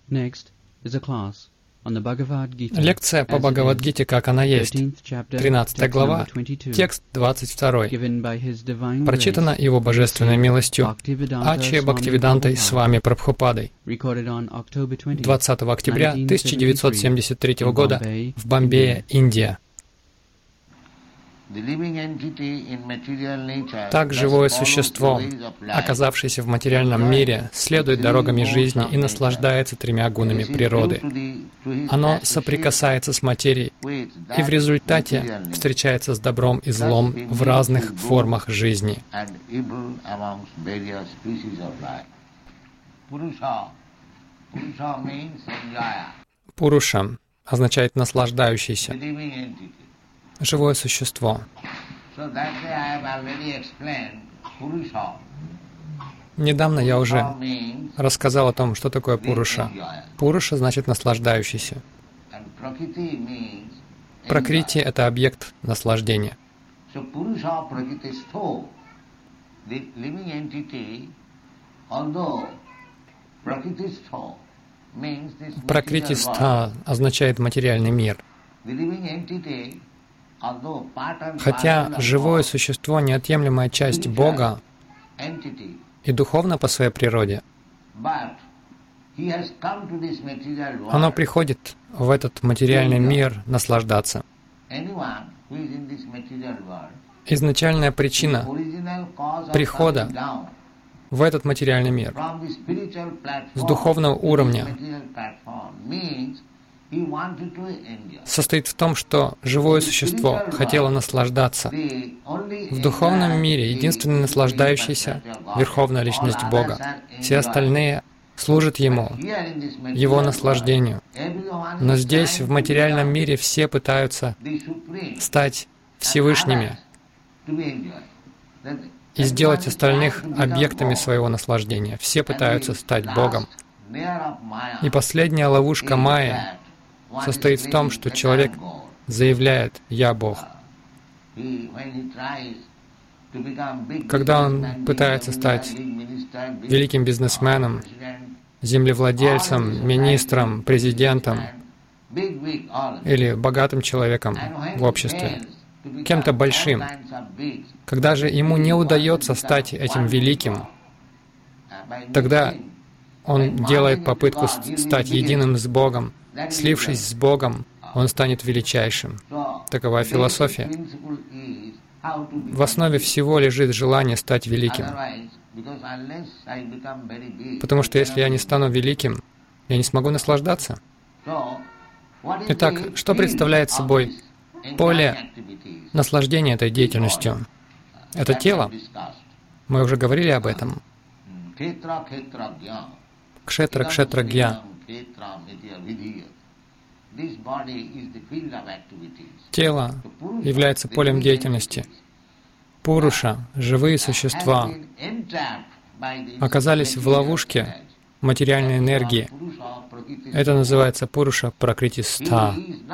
Лекция по Бхагавад-гите, как она есть. 13 глава, текст 22. Прочитана Его Божественной милостью Ачья Бхактивидантой с вами Прабхупадой. 20 октября 1973 года в Бомбее, Индия. Так живое существо, оказавшееся в материальном мире, следует дорогами жизни и наслаждается тремя гунами природы. Оно соприкасается с материей и в результате встречается с добром и злом в разных формах жизни. Пуруша означает «наслаждающийся», живое существо. Недавно я уже рассказал о том, что такое Пуруша. Пуруша значит «наслаждающийся». Пракрити — это объект наслаждения. Пракрити-стха означает материальный мир. Хотя живое существо — неотъемлемая часть Бога и духовно по своей природе, оно приходит в этот материальный мир наслаждаться. Изначальная причина прихода в этот материальный мир с духовного уровня состоит в том, что живое существо хотело наслаждаться. В духовном мире единственный наслаждающийся — Верховная Личность Бога. Все остальные служат Ему, Его наслаждению. Но здесь, в материальном мире, все пытаются стать Всевышними и сделать остальных объектами своего наслаждения. Все пытаются стать Богом. И последняя ловушка Майи состоит в том, что человек заявляет «Я Бог». Когда он пытается стать великим бизнесменом, землевладельцем, министром, президентом или богатым человеком в обществе, кем-то большим, когда же ему не удается стать этим великим, тогда он делает попытку стать единым с Богом. Слившись с Богом, он станет величайшим. Такова философия. В основе всего лежит желание стать великим. Потому что если я не стану великим, я не смогу наслаждаться. Итак, что представляет собой поле наслаждения этой деятельностью? Это тело. Мы уже говорили об этом. Кшетра-гья. Тело является полем деятельности. Пуруша, живые существа, оказались в ловушке материальной энергии. Это называется Пуруша Пракрити-стха.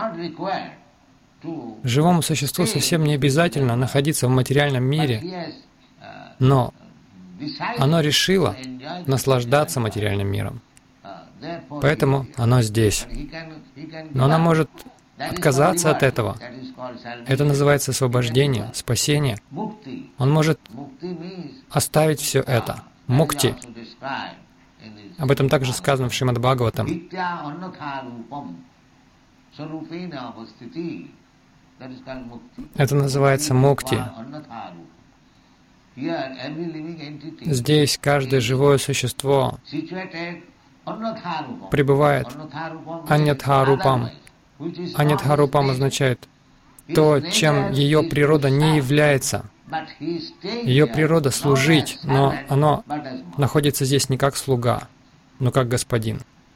Живому существу совсем не обязательно находиться в материальном мире, но оно решило наслаждаться материальным миром. Поэтому оно здесь. Но оно может отказаться от этого. Это называется освобождение, спасение. Он может оставить все это. Мукти. Об этом также сказано в Шримад Бхагаватам. Это называется мукти. Здесь каждое живое существо пребывает аньятха-рупам. Аньятха-рупам означает то, чем ее природа не является. Ее природа — служить, но оно находится здесь не как слуга, но как господин.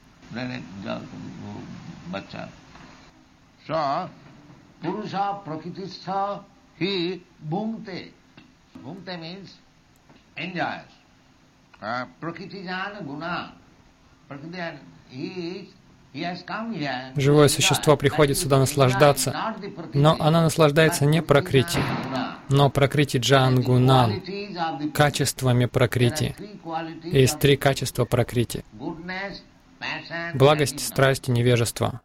Живое существо приходит сюда наслаждаться, но оно наслаждается не пракрити, но пракрити джан-гунан, качествами пракрити. Есть три качества пракрити. благость, страсть и невежество.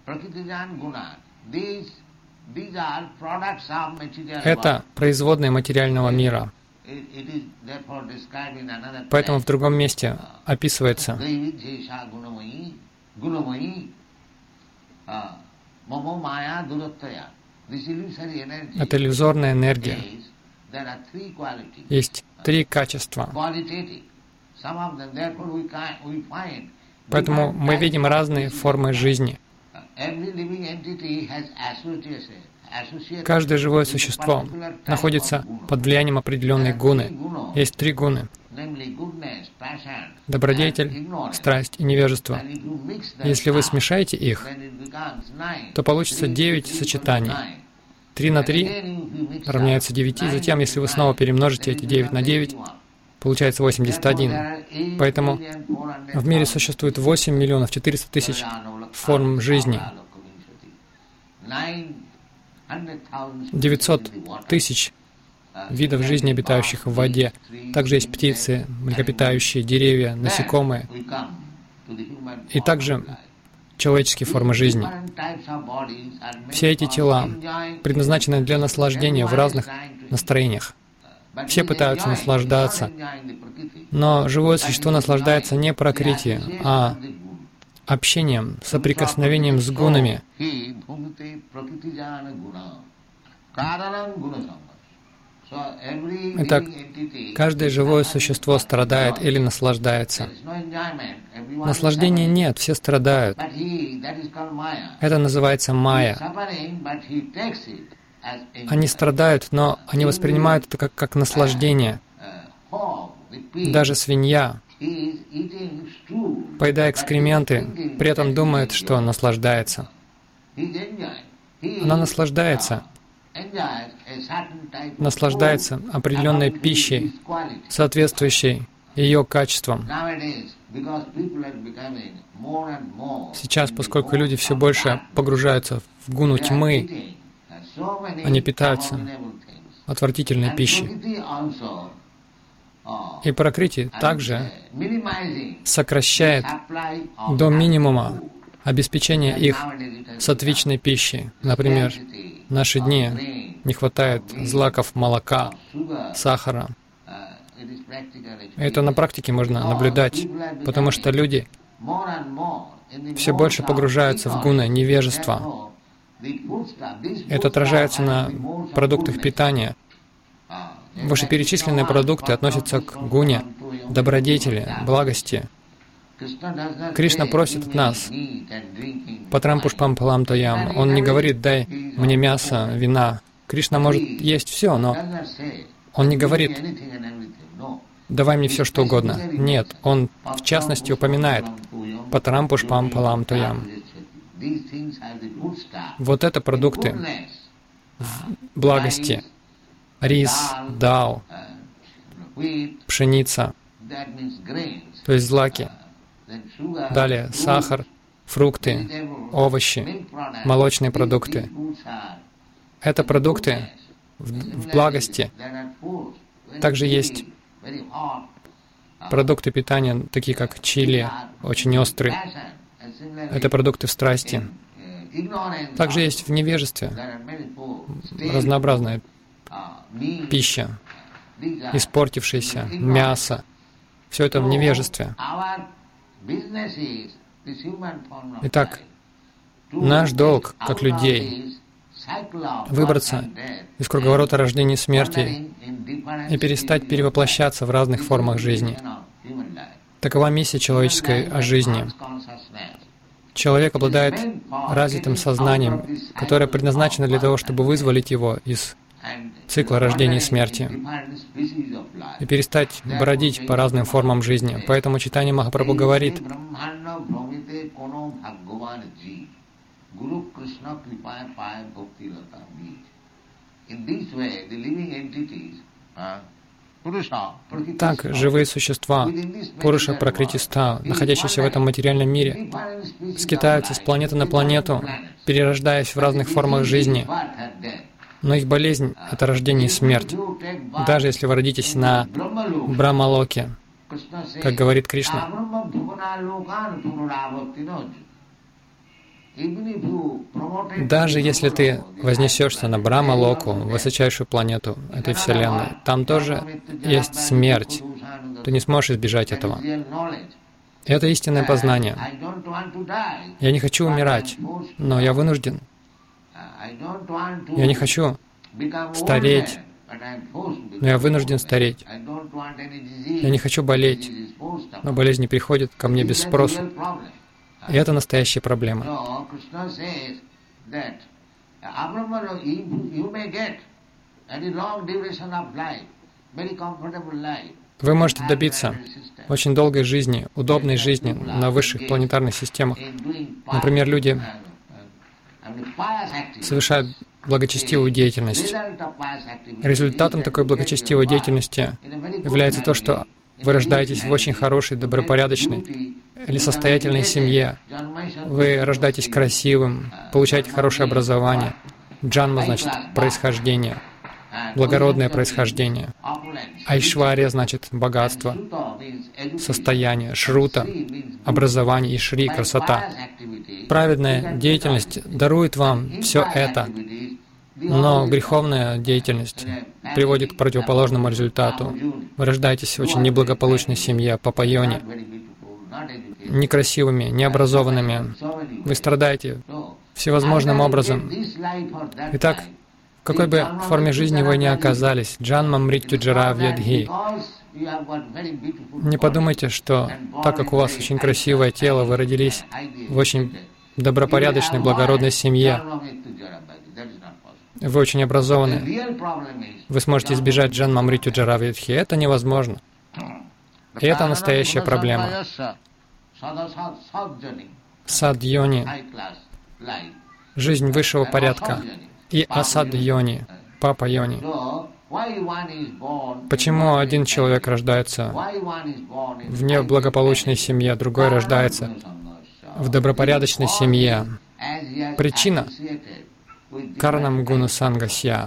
Это производные материального мира. Поэтому в другом месте описывается это иллюзорная энергия. Есть три качества. Поэтому мы видим разные формы жизни. Каждое живое существо находится под влиянием определенной гуны. Есть три гуны. Добродетель, страсть и невежество. Если вы смешаете их, то получится 9 сочетаний. 3 на 3 равняется 9. Затем, если вы снова перемножите эти 9 на 9, получается 81. Поэтому в мире существует 8 миллионов 400 тысяч форм жизни. 900 тысяч видов жизни, обитающих в воде. Также есть птицы, млекопитающие, деревья, насекомые. И также человеческие формы жизни. Все эти тела предназначены для наслаждения в разных настроениях. Все пытаются наслаждаться, но живое существо наслаждается не пракрити, а общением, соприкосновением с гунами. Итак, каждое живое существо страдает или наслаждается. Наслаждения нет, все страдают. Это называется майя. Они страдают, но они воспринимают это как наслаждение. Даже свинья, поедая экскременты, при этом думает, что наслаждается. Она наслаждается определенной пищей, соответствующей ее качествам. Сейчас, поскольку люди все больше погружаются в гуну тьмы, они питаются отвратительной пищей. И пракрити также сокращает до минимума обеспечение их сатвичной пищей. Например, в наши дни не хватает злаков молока, сахара. Это на практике можно наблюдать, потому что люди все больше погружаются в гуны невежества. Это отражается на продуктах питания. Вышеперечисленные продукты относятся к гуне, добродетели, благости. Кришна просит от нас «Патрам-пушпам палам-таям». Он не говорит «дай мне мясо, вина». Кришна может есть все, но он не говорит «давай мне все, что угодно». Нет, он в частности упоминает «Патрам-пушпам палам-таям». Вот это продукты благости. Рис, дал, пшеница, то есть злаки. Далее сахар, фрукты, овощи, молочные продукты. Это продукты в благости. Также есть продукты питания, такие как чили, очень острые. Это продукты в страсти. Также есть в невежестве разнообразная пища, испортившаяся, мясо. Все это в невежестве. Итак, наш долг, как людей, выбраться из круговорота рождения и смерти и перестать перевоплощаться в разных формах жизни. Такова миссия человеческой жизни. Человек обладает развитым сознанием, которое предназначено для того, чтобы вызволить его из цикла рождения и смерти и перестать бродить по разным формам жизни. Поэтому Чайтанья Махапрабху говорит: так, живые существа, Пуруша Пракритиста, находящиеся в этом материальном мире, скитаются с планеты на планету, перерождаясь в разных формах жизни. Но их болезнь — это рождение и смерть. Даже если вы родитесь на Брахмалоке, как говорит Кришна. Даже если ты вознесешься на Брахма-локу, высочайшую планету этой Вселенной, там тоже есть смерть. Ты не сможешь избежать этого. Это истинное познание. Я не хочу умирать, но я вынужден. Я не хочу стареть, но я вынужден стареть. Я не хочу болеть, но болезни приходят ко мне без спросу. И это настоящая проблема. Вы можете добиться очень долгой жизни, удобной жизни на высших планетарных системах. Например, люди совершают благочестивую деятельность. Результатом такой благочестивой деятельности является то, что вы рождаетесь в очень хорошей, добропорядочной или состоятельной семье. Вы рождаетесь красивым, получаете хорошее образование. Джанма значит происхождение, благородное происхождение. Айшвария значит богатство, состояние. Шрута — образование, и Шри — красота. Праведная деятельность дарует вам все это, но греховная деятельность приводит к противоположному результату. Вы рождаетесь в очень неблагополучной семье, папайоне, некрасивыми, необразованными. Вы страдаете всевозможным образом. Итак, в какой бы форме жизни вы ни оказались, джанма мритью джара вьядхи, не подумайте, что так как у вас очень красивое тело, вы родились в очень добропорядочной, благородной семье, вы очень образованы, вы сможете избежать джанма мритью джара вьядхи. Это невозможно. И это настоящая проблема. Сад-йони, жизнь высшего порядка, и асад-йони, папа-йони. Почему один человек рождается в неблагополучной семье, другой рождается в добропорядочной семье? Причина — карнам гуна сангасья,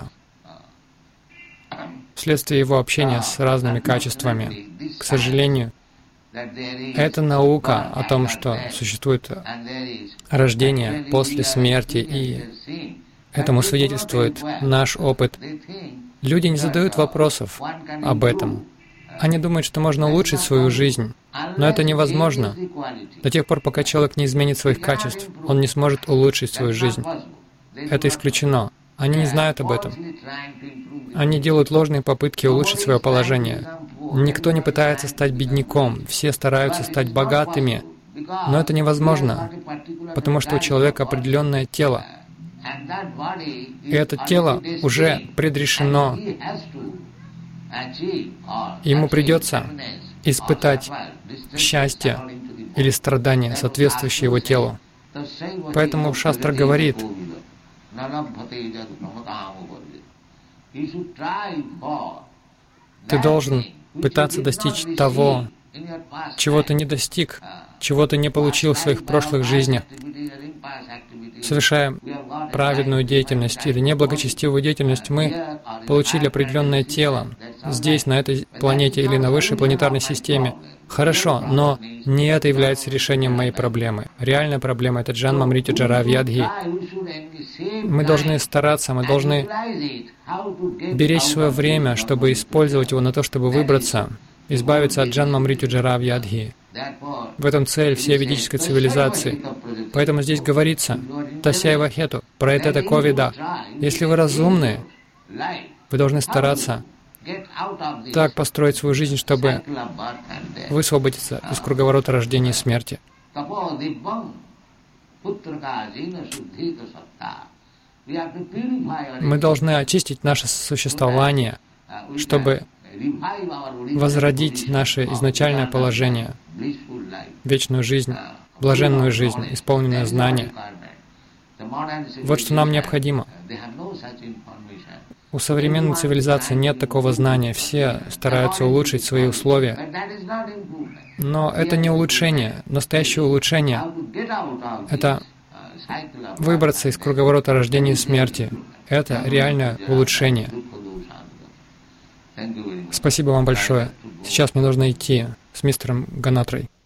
вследствие его общения с разными качествами. К сожалению, это наука о том, что существует рождение после смерти, и этому свидетельствует наш опыт. Люди не задают вопросов об этом. Они думают, что можно улучшить свою жизнь, но это невозможно. До тех пор, пока человек не изменит своих качеств, он не сможет улучшить свою жизнь. Это исключено. Они не знают об этом. Они делают ложные попытки улучшить свое положение. Никто не пытается стать бедняком, все стараются стать богатыми, но это невозможно, потому что у человека определенное тело. И это тело уже предрешено. Ему придется испытать счастье или страдание, соответствующее его телу. Поэтому Шастра говорит, ты должен пытаться достичь того, чего ты не достиг, чего ты не получил в своих прошлых жизнях. Совершая праведную деятельность или неблагочестивую деятельность, мы получили определенное тело здесь, на этой планете или на высшей планетарной системе. Хорошо, но не это является решением моей проблемы. Реальная проблема — это джанма мритью джара вьядхи. Мы должны стараться, мы должны беречь свое время, чтобы использовать его на то, чтобы выбраться, избавиться от джанма мритью джара вьядхи. В этом цель всей ведической цивилизации. Поэтому здесь говорится «Тасяйва хету», про это ковида. Если вы разумны, вы должны стараться так построить свою жизнь, чтобы высвободиться из круговорота рождения и смерти. Мы должны очистить наше существование, чтобы возродить наше изначальное положение, вечную жизнь, блаженную жизнь, исполненное знание. Вот что нам необходимо. У современной цивилизации нет такого знания. Все стараются улучшить свои условия. Но это не улучшение. Настоящее улучшение — это выбраться из круговорота рождения и смерти. Это реальное улучшение. Спасибо вам большое. Сейчас мне нужно идти. с мистером Ганатрой.